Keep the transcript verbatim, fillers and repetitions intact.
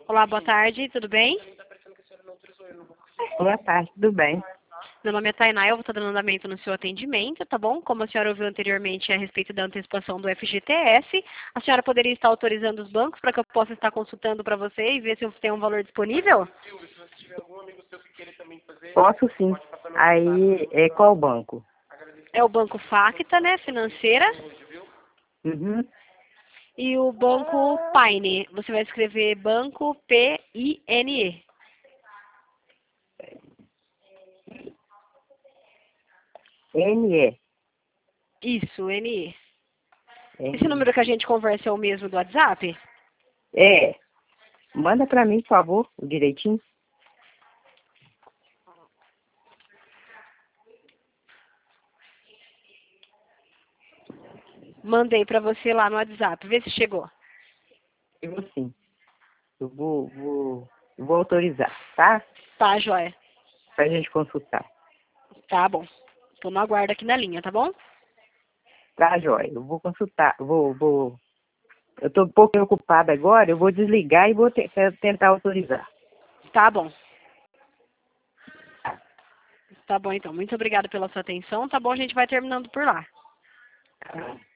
Olá, boa tarde, tudo bem? Boa tarde, tudo bem? Meu nome é Tainá, eu vou estar dando andamento no seu atendimento, tá bom? Como a senhora ouviu anteriormente a respeito da antecipação do F G T S, a senhora poderia estar autorizando os bancos para que eu possa estar consultando para você e ver se eu tenho um valor disponível? Posso sim. Aí, é qual banco? É o Banco Facta, né, financeira, Uhum. e o Banco Paine. Você vai escrever Banco P I N E. N E. Isso, N E. Esse N E. número que a gente conversa é o mesmo do WhatsApp? É. Manda pra mim, por favor, direitinho. Mandei para você lá no WhatsApp, vê se chegou. Eu vou sim. Eu vou, vou, eu vou autorizar, tá? Tá, joia. Pra gente consultar. Tá bom. Tô no aguardo aqui na linha, tá bom? Tá, joia. Eu vou consultar. Vou, vou. Eu tô um pouco preocupada agora, eu vou desligar e vou te- tentar autorizar. Tá bom. Tá bom, então. Muito obrigada pela sua atenção. Tá bom, a gente vai terminando por lá. Tá?